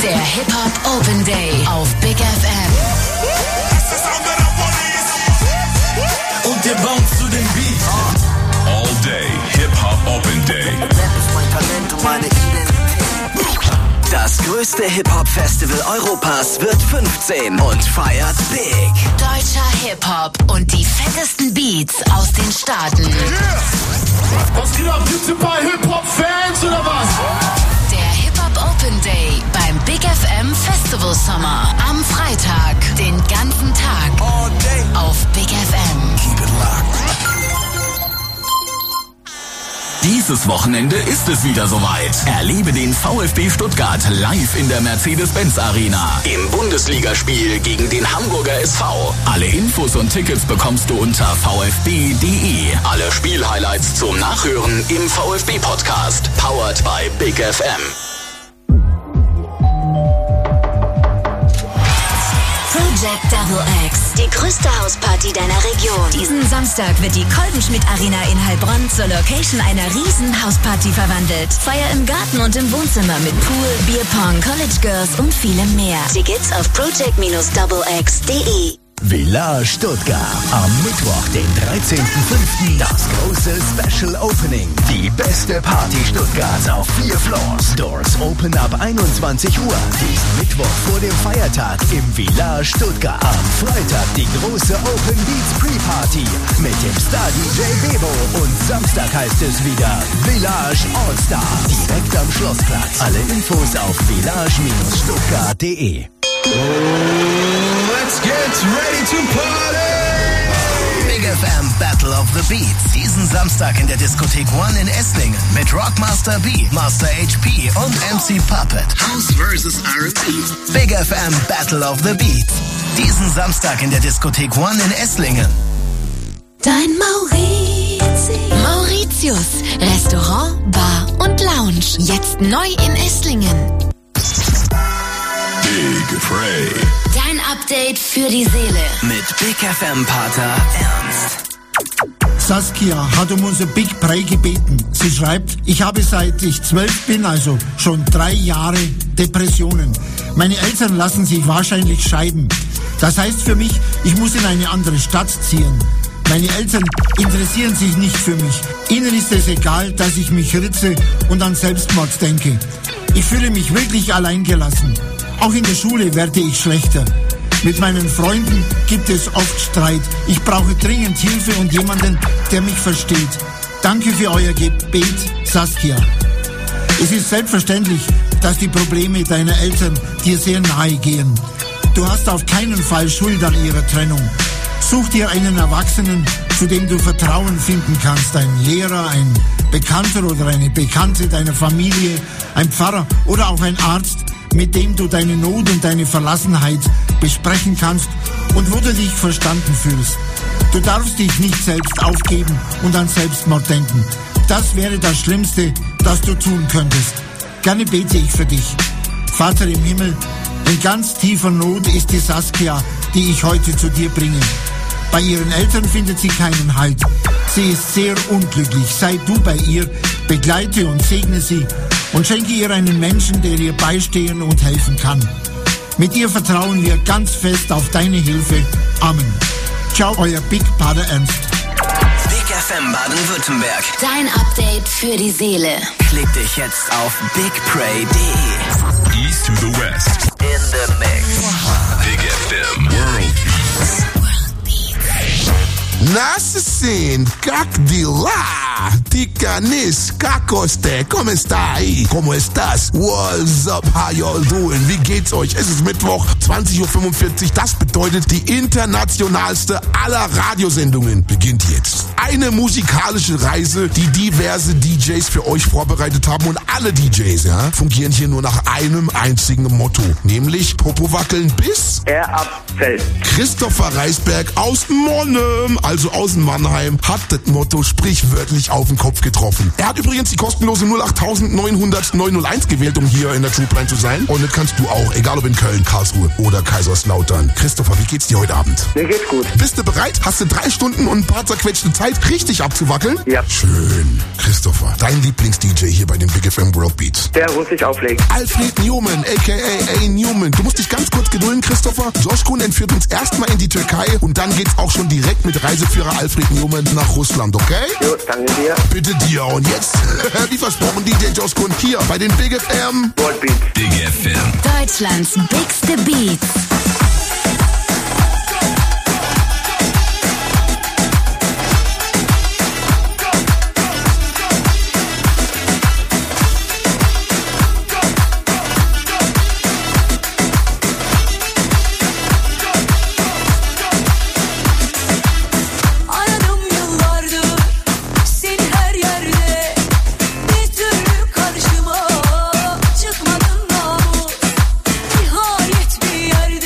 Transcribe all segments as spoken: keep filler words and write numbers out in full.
Der Hip-Hop Open Day auf Big F M. Und der Bounce zu dem Beat. All Day Hip-Hop Open Day. Rap ist mein Talent und meine Identität. Das größte Hip-Hop-Festival Europas wird fünfzehn und feiert big. Deutscher Hip-Hop und die fettesten Beats aus den Staaten. Yeah. Was geht ab? Gibt's ein paar Hip-Hop-Fans oder was? Der Hip-Hop Open Day beim Big F M Festival Summer. Am Freitag, den ganzen Tag. All day. Auf Big F M. Keep it locked. Dieses Wochenende ist es wieder soweit. Erlebe den VfB Stuttgart live in der Mercedes-Benz Arena. Im Bundesligaspiel gegen den Hamburger S V. Alle Infos und Tickets bekommst du unter v f b punkt d e. Alle Spielhighlights zum Nachhören im VfB-Podcast. Powered by Big F M. Project Double X, die größte Hausparty deiner Region. Diesen Samstag wird die Kolbenschmidt-Arena in Heilbronn zur Location einer riesen Hausparty verwandelt. Feier im Garten und im Wohnzimmer mit Pool, Bierpong, College Girls und vielem mehr. Tickets auf project double x punkt d e. Village Stuttgart. Am Mittwoch, den dreizehnten fünften Das große Special Opening. Die beste Party Stuttgarts auf vier Floors. Doors open ab einundzwanzig Uhr. Diesen Mittwoch vor dem Feiertag im Village Stuttgart. Am Freitag die große Open Beats Pre-Party mit dem Star-D J Bebo. Und Samstag heißt es wieder Village All-Star. Direkt am Schlossplatz. Alle Infos auf village stuttgart punkt d e. Let's get ready to party! Big F M Battle of the Beats. Diesen Samstag in der Diskothek One in Esslingen mit Rockmaster B, Master H P und M C Puppet. House versus R and B. Big F M Battle of the Beats. Diesen Samstag in der Diskothek One in Esslingen. Dein Mauritius. Mauritius. Restaurant, Bar und Lounge. Jetzt neu in Esslingen. Big Frey. Dein Update für die Seele. Mit Big F M-Pater Ernst. Saskia hat um unser Big Prey gebeten. Sie schreibt, ich habe seit ich zwölf bin, also schon drei Jahre, Depressionen. Meine Eltern lassen sich wahrscheinlich scheiden. Das heißt für mich, ich muss in eine andere Stadt ziehen. Meine Eltern interessieren sich nicht für mich. Ihnen ist es egal, dass ich mich ritze und an Selbstmord denke. Ich fühle mich wirklich alleingelassen. Auch in der Schule werde ich schlechter. Mit meinen Freunden gibt es oft Streit. Ich brauche dringend Hilfe und jemanden, der mich versteht. Danke für euer Gebet, Saskia. Es ist selbstverständlich, dass die Probleme deiner Eltern dir sehr nahe gehen. Du hast auf keinen Fall Schuld an ihrer Trennung. Such dir einen Erwachsenen, zu dem du Vertrauen finden kannst. Ein Lehrer, ein Bekannter oder eine Bekannte deiner Familie, ein Pfarrer oder auch ein Arzt, mit dem du deine Not und deine Verlassenheit besprechen kannst und wo du dich verstanden fühlst. Du darfst dich nicht selbst aufgeben und an Selbstmord denken. Das wäre das Schlimmste, das du tun könntest. Gerne bete ich für dich. Vater im Himmel, in ganz tiefer Not ist die Saskia, die ich heute zu dir bringe. Bei ihren Eltern findet sie keinen Halt. Sie ist sehr unglücklich. Sei du bei ihr, begleite und segne sie und schenke ihr einen Menschen, der ihr beistehen und helfen kann. Mit ihr vertrauen wir ganz fest auf deine Hilfe. Amen. Ciao, euer Big Pater Ernst. Big F M Baden-Württemberg. Dein Update für die Seele. Klick dich jetzt auf big prey punkt d e. East to the West. In the mix. Big F M World Beats. Nascen, cac de la, Ticanis, cacoste, ¿cómo estáis? ¿Cómo estás? What's up, how y'all doing? Wie geht's euch? Es ist Mittwoch, zwanzig Uhr fünfundvierzig. Das bedeutet, die internationalste aller Radiosendungen beginnt jetzt. Eine musikalische Reise, die diverse D Js für euch vorbereitet haben. Und alle D Js, ja, fungieren hier nur nach einem einzigen Motto. Nämlich Popo wackeln bis er abfällt. Christopher Reisberg aus Monnem, also aus Mannheim, hat das Motto sprichwörtlich auf den Kopf getroffen. Er hat übrigens die kostenlose null acht neun null null neun null eins gewählt, um hier in der Troopline zu sein. Und das kannst du auch, egal ob in Köln, Karlsruhe oder Kaiserslautern. Christopher, wie geht's dir heute Abend? Mir geht's gut. Bist du bereit? Hast du drei Stunden und ein paar zerquetschte Zeit bereit, richtig abzuwackeln? Ja. Schön. Christopher, dein Lieblings-D J hier bei den Big F M World Beats. Der muss sich auflegen. Alfred Newman, a k a. A. Newman. Du musst dich ganz kurz gedulden, Christopher. Josh Kuhn entführt uns erstmal in die Türkei und dann geht's auch schon direkt mit Reiseführer Alfred Newman nach Russland, okay? Jo, danke dir. Bitte dir. Und jetzt, wie versprochen, D J Josh Kuhn hier bei den Big F M World Beats. Big F M. Deutschlands bigste Beats. Karşıma çıkmadın namus, nihayet bir yerde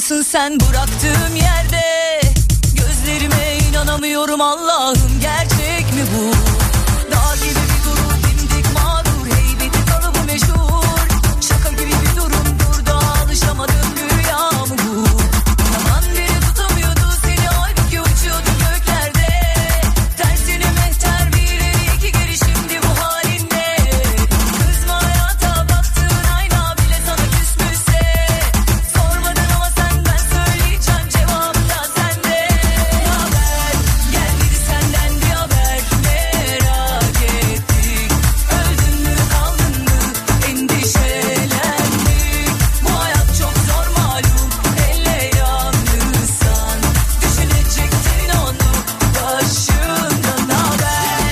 mısın sen bıraktığım yerde? Gözlerime inanamıyorum Allah'ım, gerçek mi bu? Dağ gibi bir durum, dimdik mağdur, heybeti kalıbı meşhur. Şaka gibi bir durumdur da alışamadım, rüya mı bu? Zaman biri tutamıyordu seni, halbuki uçuyordu göklerde. Tersine mehter bir ileri iki geri, şimdi bu halinde. Kızma hayata, baktığın ayna bile sana küsmüşse. Sormadın ama sen, ben söyleyeceğim, cevabı da sende. Haber gelmedi senden, bir haber merak ettik. Öldün mü kaldın mı endişelendik. Bu hayat çok zor malum, elle yalnızsan düşünecektin onu başından. Haber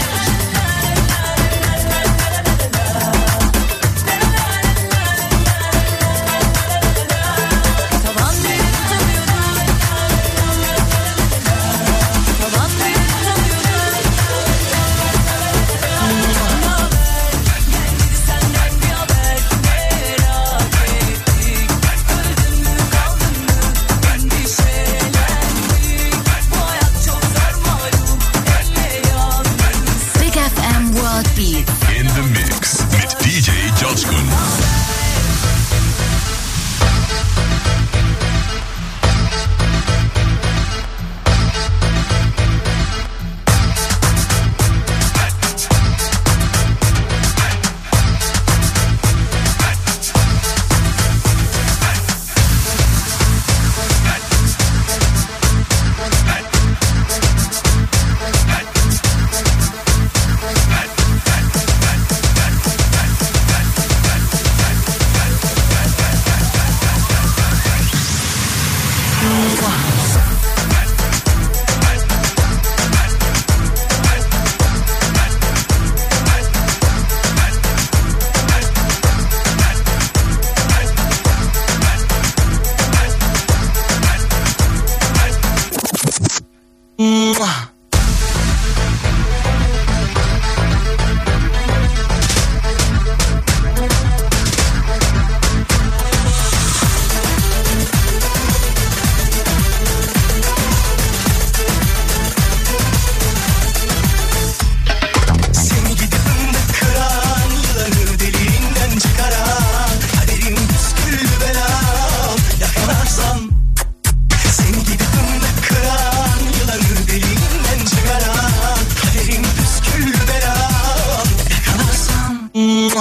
tavan beni tutamıyordu, tavan beni tutamıyordu. Gelmedi senden bir haber merak ettik. Öldün mü kaldın mı endişelendik. Bu hayat çok zor malum, elle yalnız. Big F M World Beats. In the mix mit D J Coşkun. Seni gidip fındık kıran, yılanı deliğinden çıkaran, kaderim püsküllü belam yakalarsam. Seni gidip fındık kıran, yılanı deliğinden çıkaran, kaderim püsküllü belam yakalarsam.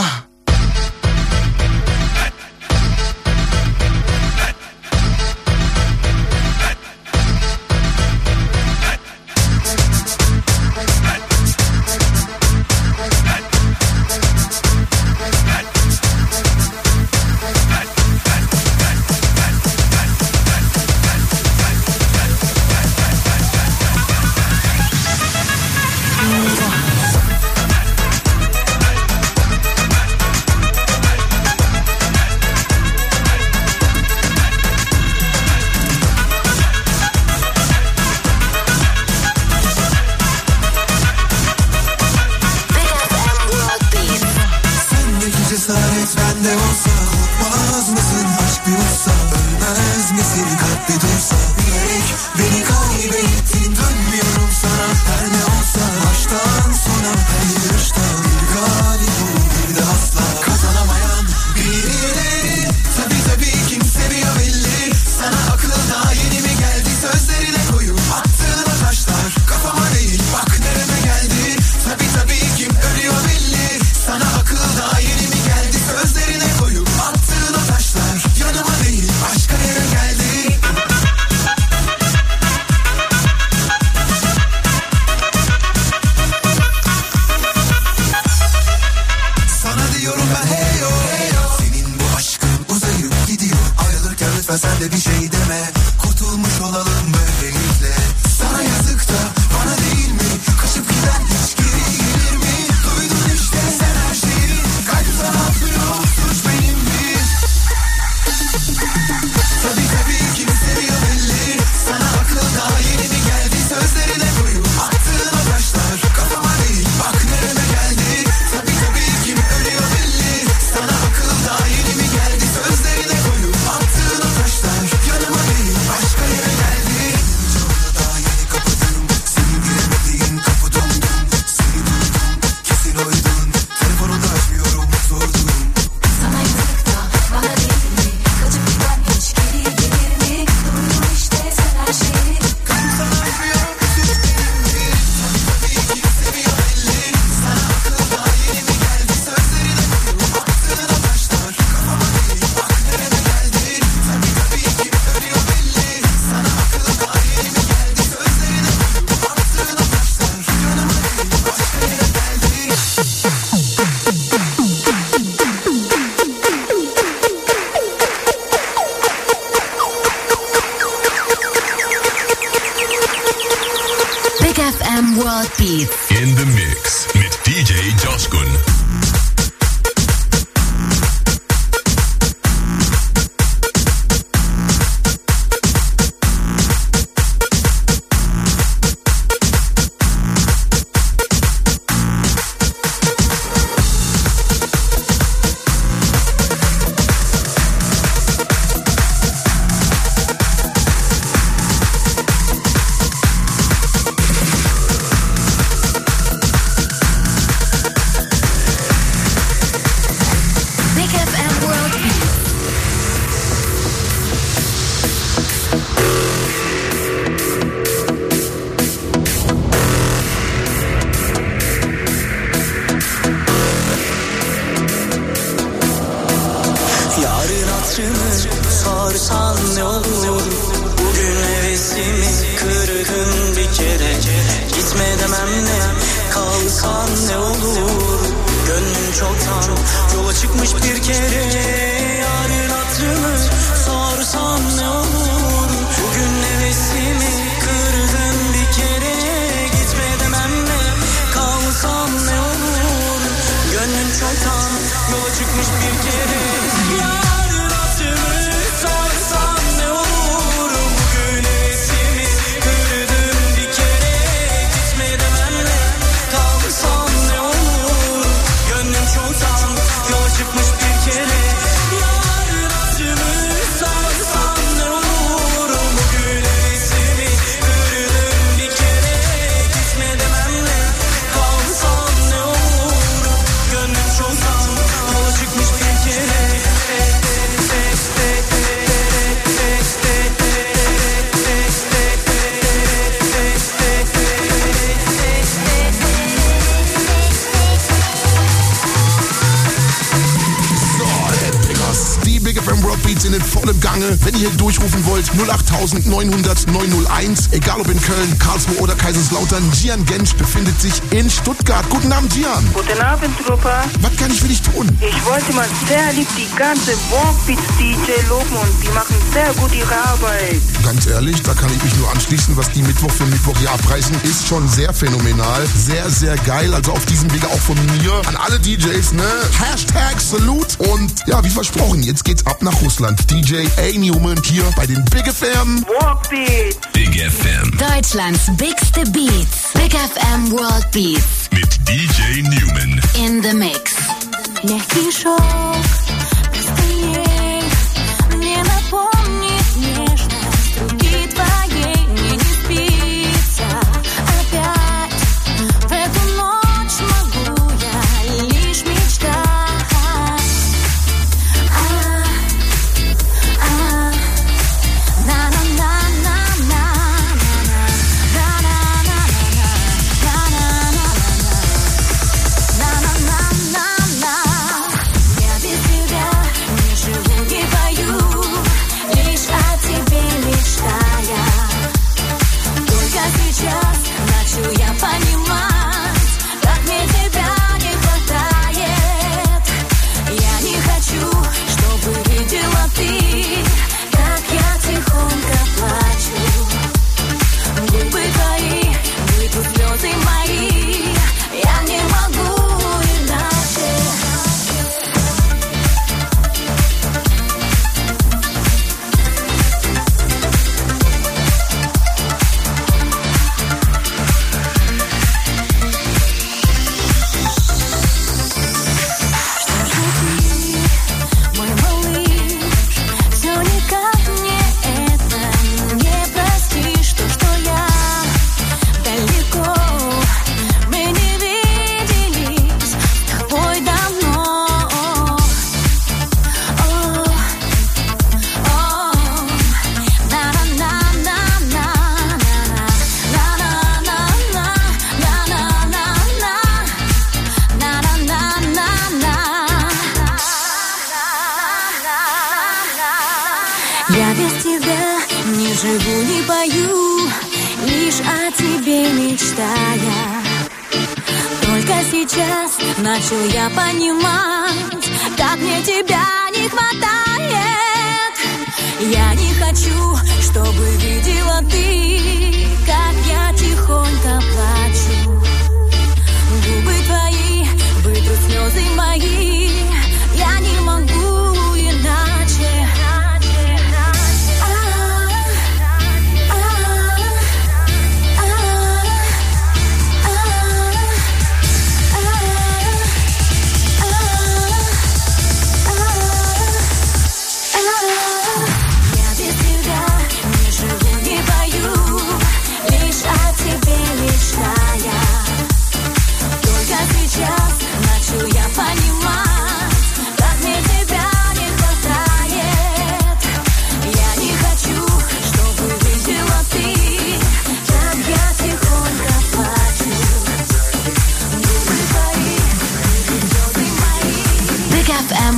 Sendeki cesaret bende olsa, korkmaz mısın aşk bir olsa? Ölmez misin kalp bir dursa? Bilerek beni kaybettin, dönmüyorum sana. Her ne olsa baştan sona, her yarışta bir galip olur, bir de asla kazanamayan birileri. Tabii tabii kim seviyor belli. Sana akıl daha yeni mi geldi? Sözlerine koyup attığın o taşlar kafama değil, bak nereme geldi. Tabii tabii kim ölüyor belli. Sana akıl daha yeni mi geldi? Sözlerine koyup attığın o taşlar yanıma değil, başka yere geldi. Sana diyorum ben hey yo, hey yo. Senin bu aşkın uzayıp gidiyor. Ayrılırken lütfen sen de bir şey deme. Kurtulmuş olalım böylelikle. Sana yazık da bana değil mi? Kaçıp giden hiç geri gelir mi? Duydun işte sen her şeyi. Kalp sana atmıyor, suç benim değil. Tabii tabii kim seviyor belli. Sana akıl daha yeni mi geldi? Sözlerine koyup attığın o taşlar kafama değil, bak nereme geldi. Tabii tabii kim ölüyor belli. Sana akıl daha yeni mi geldi? Sözlerine koyup attığın o taşlar Beats. In the Mix mit D J Joskun. Wenn ihr durchrufen wollt, null acht neun null null neun null eins, egal ob in Köln, Karlsruhe oder Kaiserslautern, Gian Gensch befindet sich in Stuttgart. Guten Abend, Gian. Guten Abend, Truppe. Was kann ich für dich tun? Ich wollte mal sehr lieb die ganze Walkbeats-D J loben und die machen sehr gut ihre Arbeit. Ganz ehrlich, da kann ich mich nur anschließen, was die Mittwoch für Mittwoch hier abreißen, ist schon sehr phänomenal. Sehr, sehr geil. Also auf diesem Wege auch von mir an alle D Js, ne? Hashtag Salute. Und ja, wie versprochen, jetzt geht's ab nach Russland. D J A. Newman hier bei den Big F M Walkbeats. Big F M. Deutschlands bigste Beats. Big F M World Beats. Mit D J Newman. In the Mix. Мягкий шелк постелей мне напомнит нежность руки твоей, мне не спится опять. В эту ночь могу я лишь мечтать. Я без тебя не живу, не пою, лишь о тебе мечтая. Только сейчас начал я понимать, как мне тебя не хватает. Я не хочу, чтобы видела ты, как я тихонько плачу.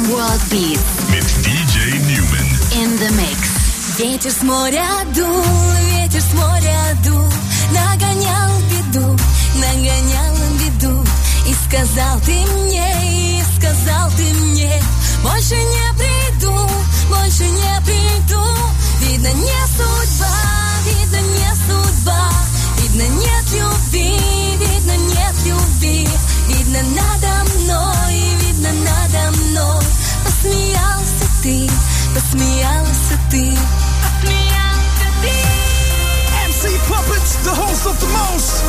эм World Beats mit ди джей Newman. In the mix. Ветер с моря дул, ветер с моря дул, нагонял беду, нагонял беду. И сказал ты мне, и сказал ты мне, больше не приду, больше не приду. Видно, не судьба, видно, не судьба, видно, нет любви, видно, нет любви. Видно, надо мной, видно, надо мной. Посмеялся ты, посмеялся ты, посмеялся ты. эм си Puppets, the host of the most.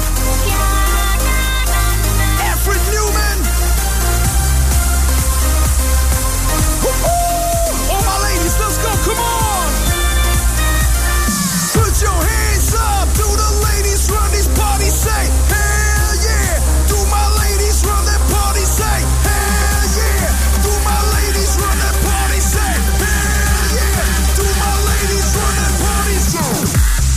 Alfred Newman. Woo-hoo! All my ladies, let's go, come on. Put your hands up, do the ladies run this party, say hell yeah. Do my ladies run that party, say hell yeah. Do my ladies run that party, say hell yeah. Do my ladies run that party, say.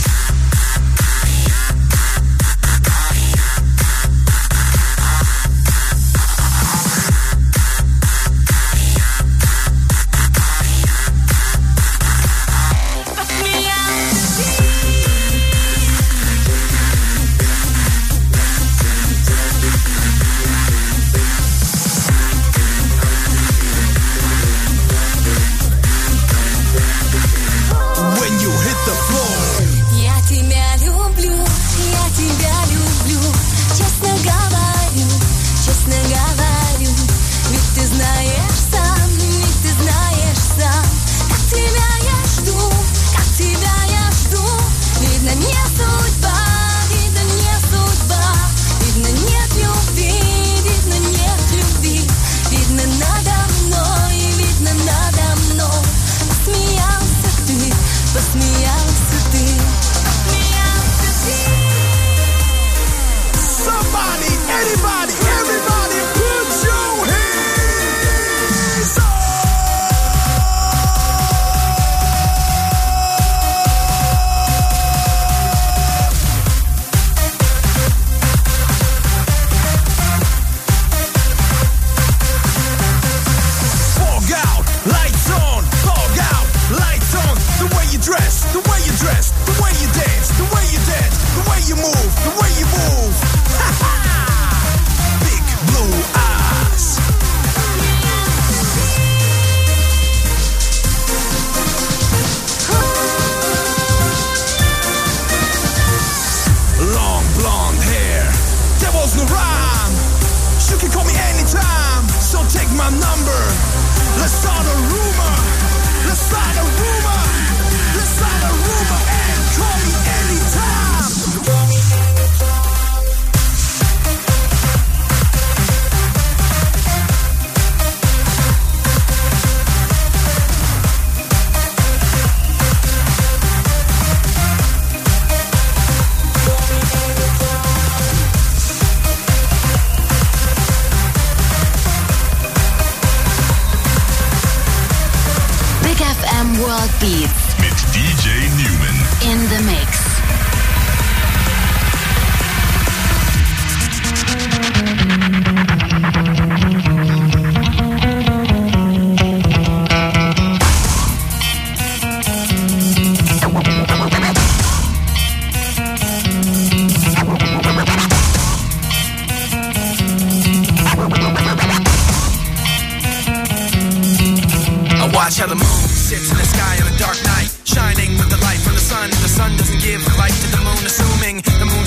Watch how the moon sits in the sky on a dark night, shining with the light from the sun. The sun doesn't give light to the moon, assuming the moon